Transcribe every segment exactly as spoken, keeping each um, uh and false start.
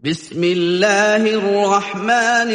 بسم الله الرحمن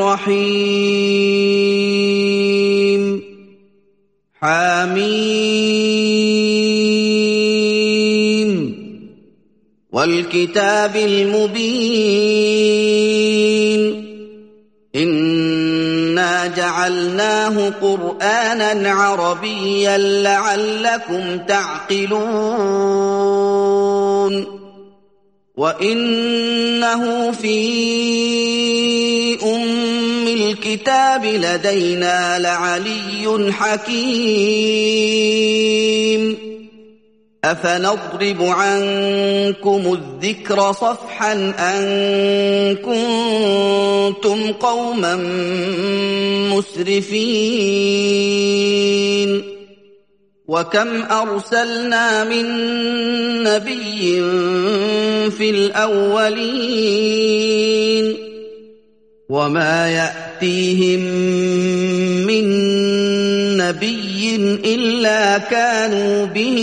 الرحيم حميم والكتاب المبين إنا جعلناه قرآنا عربيا لعلكم تعقلون وإنه في أم الكتاب لدينا لعلي حكيم أفنضرب عنكم الذكر صفحا أن كنتم قوما مسرفين وكم أرسلنا من نبي في الأولين وما يأتيهم من نبي إلا كانوا به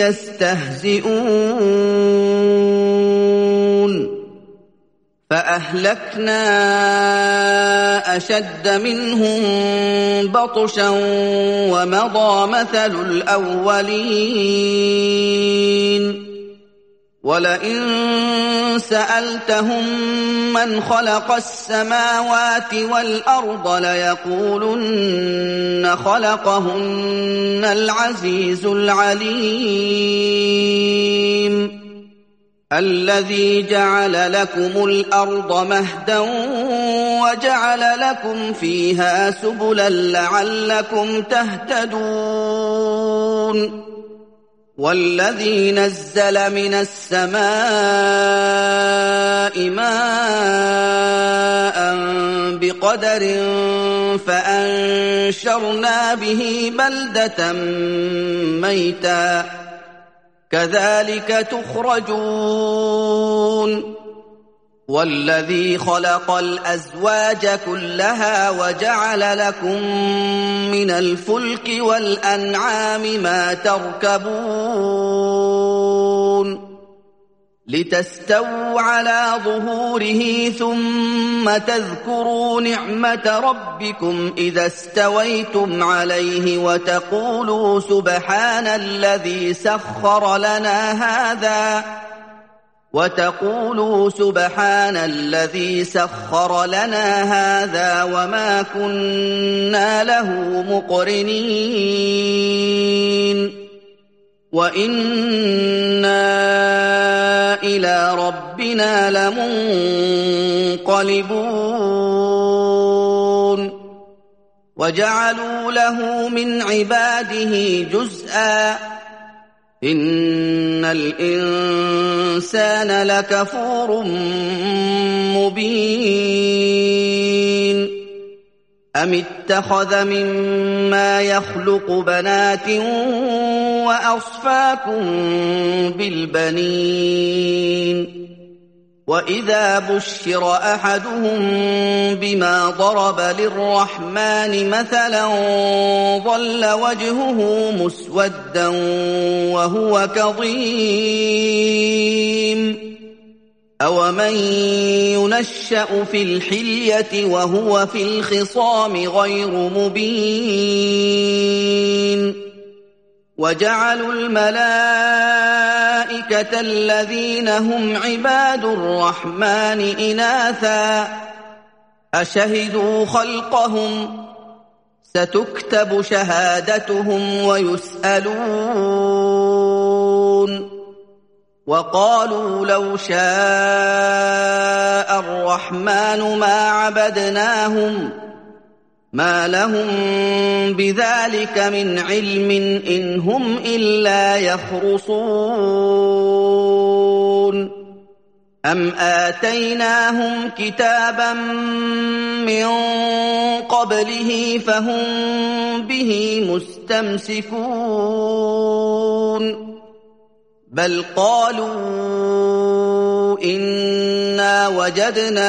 يستهزئون فأهلكنا أشد منهم بطشا ومضى مثل الأولين ولئن سألتهم من خلق السماوات والأرض ليقولن خلقهن العزيز العليم الذي جعل لكم الأرض مهدا وجعل لكم فيها سبلا لعلكم تهتدون والذي نزل من السماء ماء بقدر فأنشرنا به بلدة ميتا كذلك تخرجون والذي خلق الأزواج كلها وجعل لكم من الفلك والأنعام ما تركبون لتستووا على ظهوره ثم تذكروا نعمة ربكم إذا استويتم عليه وتقولوا سبحان الذي سخر لنا هذا وتقولوا سبحان الذي سخر لنا هذا وما كنا له مقرنين وإنا إلى ربنا لمنقلبون وجعلوا له من عباده جزءا إن الإنسان لكفور مبين أم اتخذ مما يخلق بنات وأصفاكم بالبنين وإذا بشر أحدهم بما ضرب للرحمن مثلا ظل وجهه مسودا وهو كظيم أومن ينشأ في الحلية وهو في الخصام غير مبين وجعلوا الملائكة الذين هم عباد الرحمن إناثا أشهدوا خلقهم ستكتب شهادتهم ويسألون وقالوا لو شاء الرحمن ما عبدناهم ما لهم بذلك من علم إن هم إلا يخرصون أم آتيناهم كتابا من قبله فهم به مستمسكون بل قالوا إنا وجدنا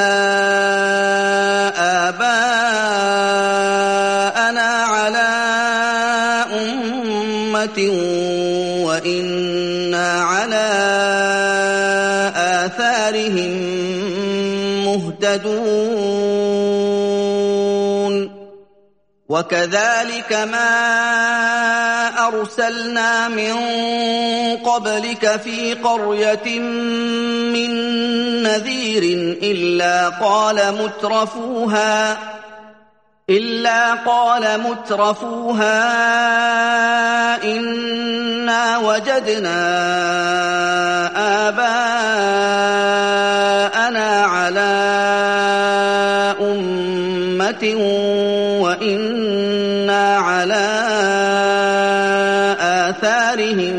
آباءنا على أمة وإنا على آثارهم مهتدون وكذلك ما أرسلنا من قبلك في قرية من نذير إلا قال مترفوها إلا قال مترفوها إنا وجدنا آباءنا على أمة وإنا على آثارهم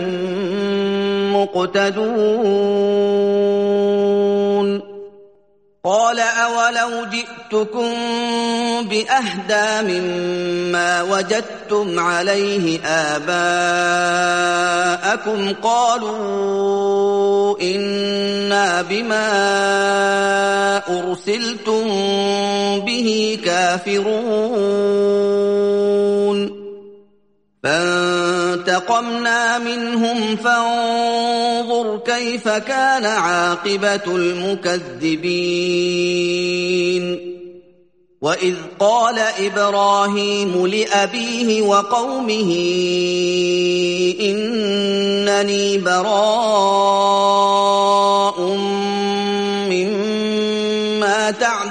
مقتدون قال أولو جئتكم بأهدى مما وجدتم عليه آباءكم قالوا إنا بما أرسلتم به كافرون فانتقمنا منهم فانظر كيف كان عاقبة المكذبين وإذ قال إبراهيم لأبيه وقومه إنني براء مما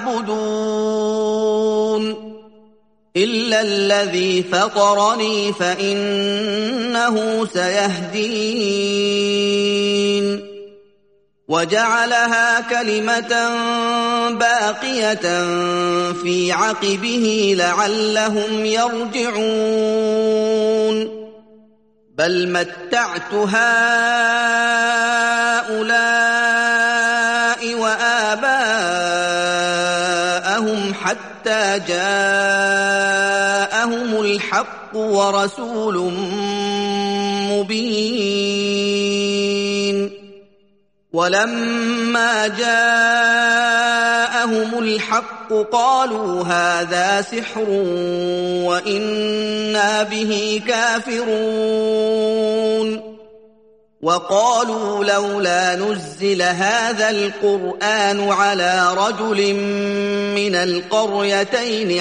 تعبدون إلا الذي فطرني فإنه سيهدين وجعلها كلمة باقية في عقبه لعلهم يرجعون بل متعت هؤلاء وآباءهم حتى جاءهم الحق ورسول مبين ولما جاءهم الحق قالوا هذا سحر وإنا به كافرون وقالوا لولا نزل هذا القرآن على رجل من القريتين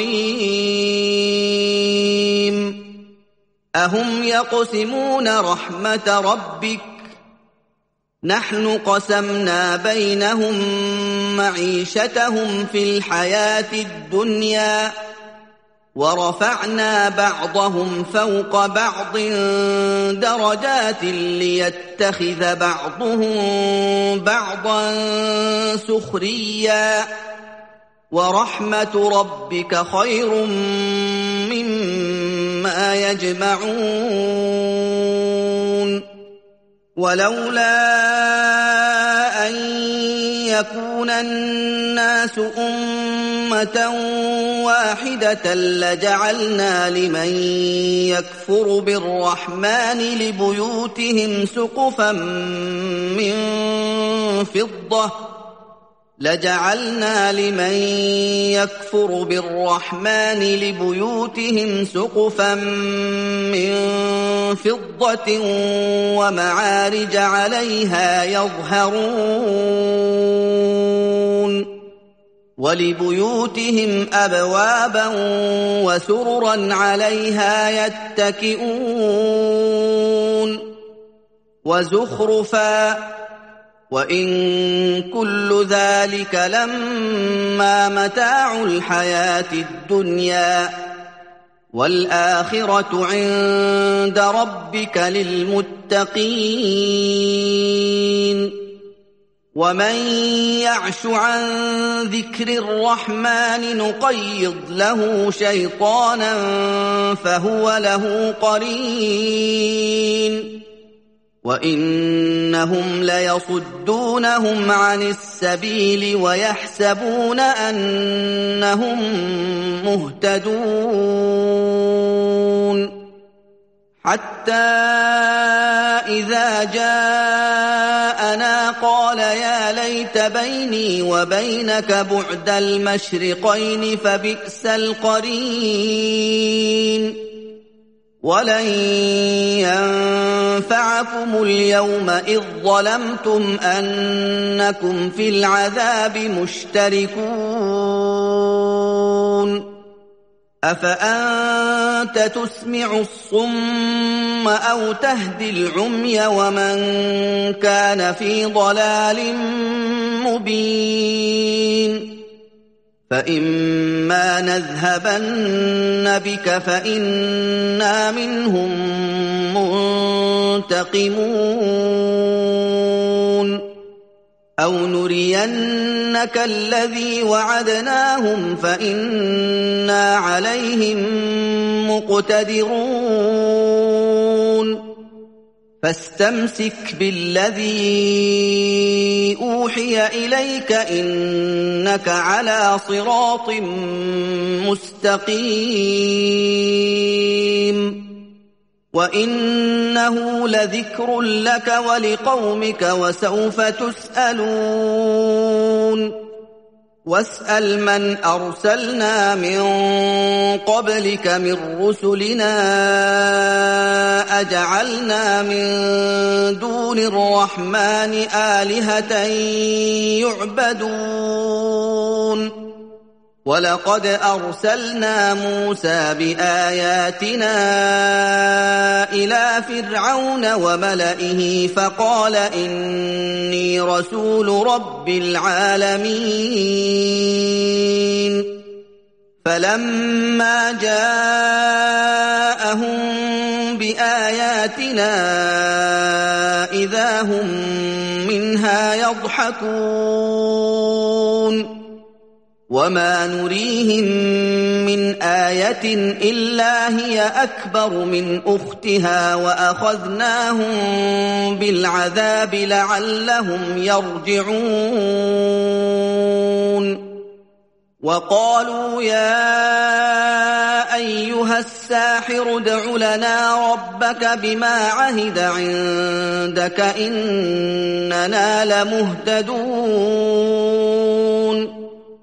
عظيم أهم يقسمون رحمة ربك نحن قسمنا بينهم معيشتهم في الحياة الدنيا ورفعنا بعضهم فوق بعض درجات ليتخذ بعضهم بعضا سخريا ورحمة ربك خير مما يجمعون ولولا أن يكون الناس أمة واحدة لجعلنا لمن يكفر بالرحمن لبيوتهم سقفا من فضة لجعلنا لمن يكفر بالرحمن لبيوتهم سقفا من فضة ومعارج عليها يظهرون ولبيوتهم أبوابا وسررا عليها يتكئون وزخرفا وإن كل ذلك لما متاع الحياة الدنيا والآخرة عند ربك للمتقين ومن يعش عن ذكر الرحمن نقيض له شيطانا فهو له قرين وإنهم ليصدونهم عن السبيل ويحسبون أنهم مهتدون حتى إذا جاءنا قال يا ليت بيني وبينك بعد المشرقين فبئس القرين ولن ينفعكم اليوم إذ ظلمتم أنكم في العذاب مشتركون أفأنت تسمع الصم أو تهدي العمي ومن كان في ضلال مبين فإما نذهبن بك فإنا منهم منتقمون أو نرينك الذي وعدناهم فإنا عليهم مقتدرون فاستمسك بالذي أوحي إليك إنك على صراط مستقيم وإنه لذكر لك ولقومك وسوف تسألون واسأل من أرسلنا من قبلك من رسلنا أجعلنا من دون الرحمن آلهة يعبدون ولقد أرسلنا موسى بآياتنا إلى فرعون وملئه فقال إني رسول رب العالمين فلما جاءهم بآياتنا إذا هم منها يضحكون وما نريهم من آية إلا هي أكبر من أختها وأخذناهم بالعذاب لعلهم يرجعون وقالوا يا أيها الساحر ادع لنا ربك بما عهد عندك إننا لمهتدون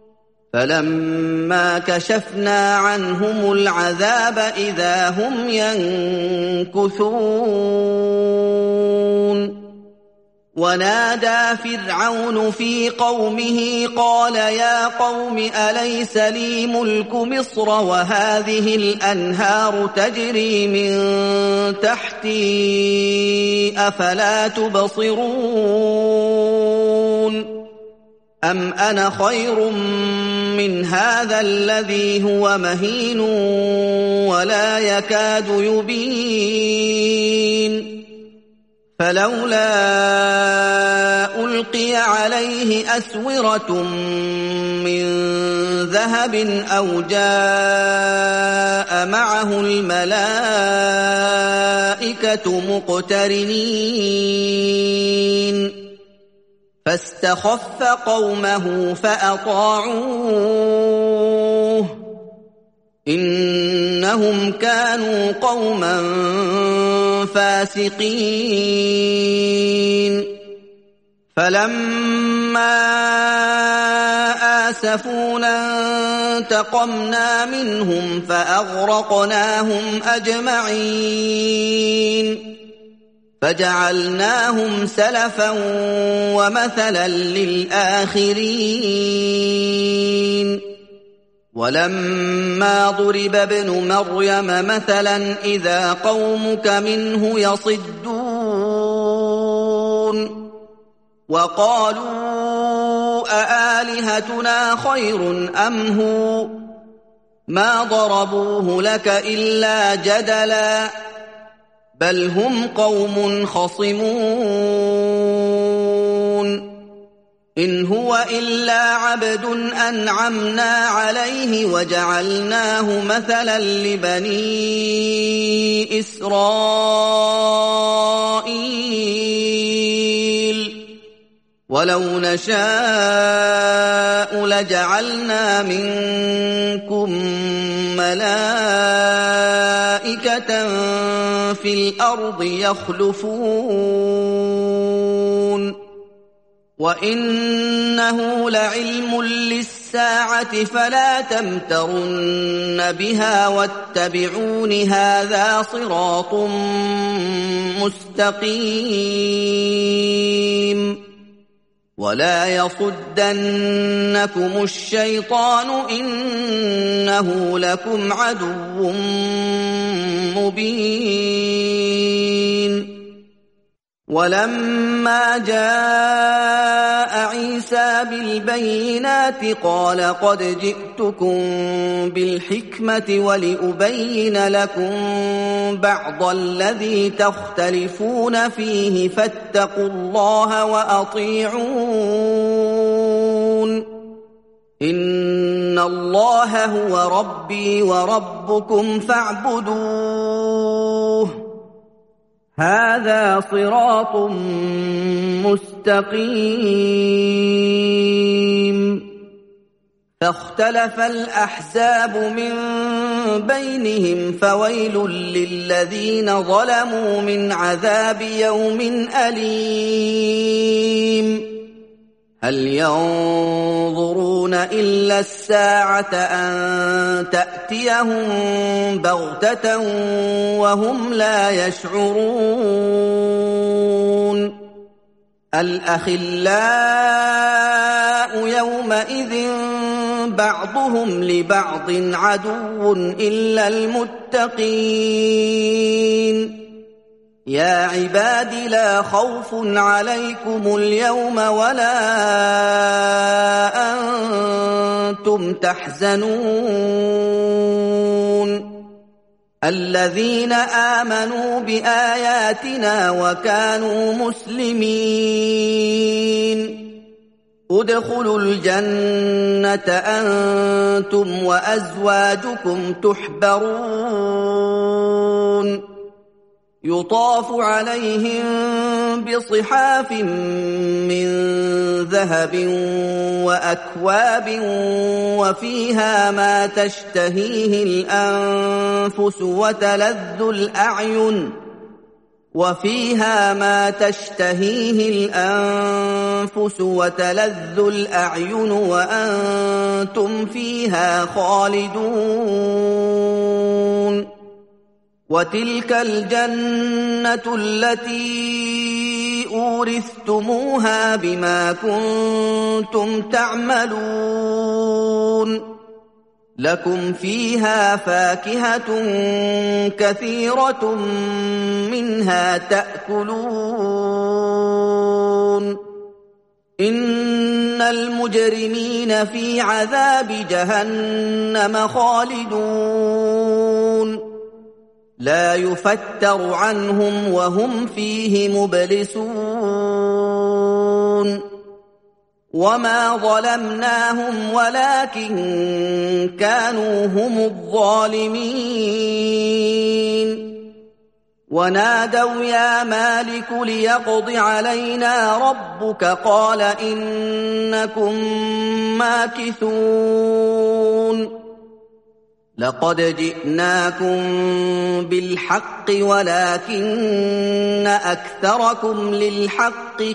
فلما كشفنا عنهم العذاب إذا هم ينكثون ونادى فرعون في قومه قال يا قوم أليس لي ملك مصر وهذه الأنهار تجري من تحتي أفلا تبصرون أم أنا خير من هذا الذي هو مهين ولا يكاد يبين فلولا ألقي عليه أسورة من ذهب أو جاء معه الملائكة مقترنين فاستخف قومه فأطاعوه إنهم كانوا قوما فاسقين فلما آسفونا انتقمنا منهم فأغرقناهم أجمعين فجعلناهم سلفا ومثلا للآخرين ولما ضرب ابن مريم مثلا إذا قومك منه يصدون وقالوا أآلهتنا خير أم هو ما ضربوه لك إلا جدلا بل هم قوم خصمون إن هو إلا عبد أنعمنا عليه وجعلناه مثلا لبني إسرائيل ولو نشاء لجعلنا منكم ملائكة في الأرض يخلفون وَإِنَّهُ لَعِلْمٌ لِّلسَّاعَةِ فَلَا تَمْتَرُنَّ بِهَا وَاتَّبِعُونِ هَٰذَا صِرَاطٌ مُّسْتَقِيمٌ وَلَا يَصُدَّنَّكُمُ الشَّيْطَانُ إِنَّهُ لَكُمْ عَدُوٌّ مُّبِينٌ وَلَمَّا جَاءَ عِيسَىٰ بِالْبَيِّنَاتِ قَالَ قَدْ جِئْتُكُم بِالْحِكْمَةِ وَلِأُبَيِّنَ لَكُم بَعْضَ الَّذِي تَخْتَلِفُونَ فِيهِ فَاتَّقُوا اللَّهَ وَأَطِيعُونِ إِنَّ اللَّهَ هُوَ رَبِّي وَرَبُّكُمْ فَاعْبُدُوهُ هَٰذَا صِرَاطٌ مُّسْتَقِيمٌ فَاخْتَلَفَ الْأَحْزَابُ مِن بَيْنِهِمْ فَوَيْلٌ لِّلَّذِينَ ظَلَمُوا مِنْ عَذَابِ يَوْمٍ أَلِيمٍ هَلْ يَنظُرُونَ إِلَّا السَّاعَةَ أَن تَأْتِيَهُم بَغْتَةً وَهُمْ لَا يَشْعُرُونَ الْأَخِلَّاءُ يَوْمَئِذٍ بَعْضُهُمْ لِبَعْضٍ عَدُوٌّ إِلَّا الْمُتَّقِينَ يَا عِبَادِ لَا خَوْفٌ عَلَيْكُمُ الْيَوْمَ وَلَا أَنتُمْ تَحْزَنُونَ الَّذِينَ آمَنُوا بِآيَاتِنَا وَكَانُوا مُسْلِمِينَ ادْخُلُوا الْجَنَّةَ أَنتُمْ وَأَزْوَاجُكُمْ تُحْبَرُونَ يُطَافُ عَلَيْهِم بِصِحَافٍ مِّن ذَهَبٍ وَأَكْوَابٍ وَفِيهَا مَا تَشْتَهِيهِ الْأَنفُسُ وَتَلَذُّ الْأَعْيُنُ وَفِيهَا مَا تَشْتَهِيهِ الْأَنفُسُ وَتَلَذُّ الْأَعْيُنُ وَأَنتُمْ فِيهَا خَالِدُونَ وَتِلْكَ الْجَنَّةُ الَّتِي أُورِثْتُمُوهَا بِمَا كُنتُمْ تَعْمَلُونَ لَكُمْ فِيهَا فَاكِهَةٌ كَثِيرَةٌ مِّنْهَا تَأْكُلُونَ إِنَّ الْمُجْرِمِينَ فِي عَذَابِ جَهَنَّمَ خَالِدُونَ لَا يُفَتَّرُ عَنْهُمْ وَهُمْ فِيهِ مُبْلِسُونَ وَمَا ظَلَمْنَاهُمْ وَلَٰكِن كَانُوا هُمُ الظَّالِمِينَ وَنَادَوْا يَا مَالِكُ لِيَقْضِ عَلَيْنَا رَبُّكَ قَالَ إِنَّكُم مَّاكِثُونَ لَقَدْ جِئْنَاكُم بِالْحَقِّ وَلَٰكِنَّ أَكْثَرَكُمْ لِلْحَقِّ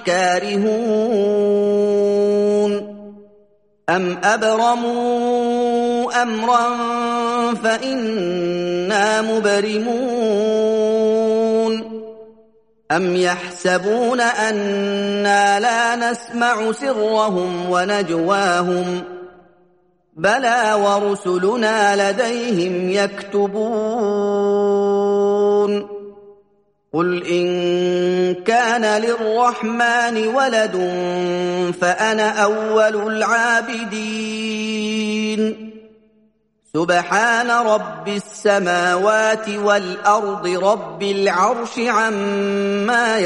كَارِهُونَ أَمْ أَبْرَمُوا أَمْرًا فَإِنَّا مُبْرِمُونَ أَمْ يَحْسَبُونَ أَنَّا لَا نَسْمَعُ سِرَّهُمْ وَنَجْوَاهُمْ بَلَىٰ وَرُسُلُنَا لَدَيْهِمْ يَكْتُبُونَ قُلْ إِن كَانَ لِلرَّحْمَٰنِ وَلَدٌ فَأَنَا أَوَّلُ الْعَابِدِينَ سُبْحَانَ رَبِّ السَّمَاوَاتِ وَالْأَرْضِ رَبِّ الْعَرْشِ عَمَّا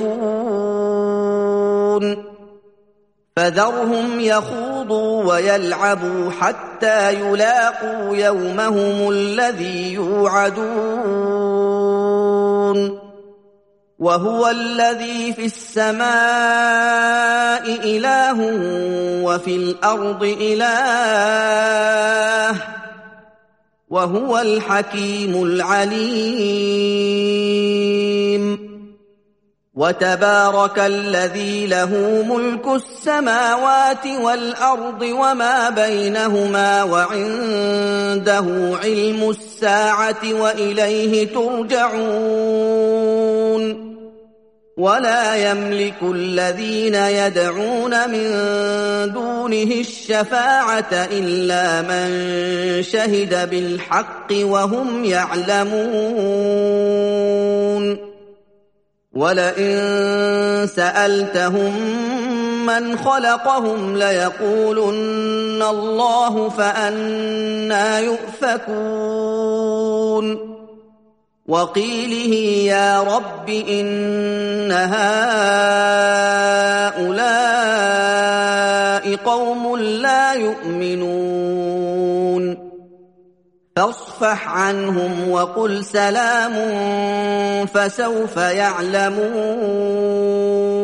يَصِفُونَ فَذَرْهُمْ يَخُوضُوا وَيَلْعَبُوا حَتَّىٰ يُلَاقُوا يَوْمَهُمُ الَّذِي يُوعَدُونَ وَهُوَ الَّذِي فِي السَّمَاءِ إِلَٰهٌ وَفِي الْأَرْضِ إِلَٰهٌ وَهُوَ الْحَكِيمُ الْعَلِيمُ وتبارك الذي له ملك السماوات والأرض وما بينهما وعنده علم الساعة وإليه ترجعون ولا يملك الذين يدعون من دونه الشفاعة إلا من شهد بالحق وهم يعلمون ولئن سألتهم من خلقهم ليقولن الله فأنى يؤفكون وقيله يا رب إن هؤلاء قوم لا يؤمنون فاصفح عنهم وقل سلام فسوف يعلمون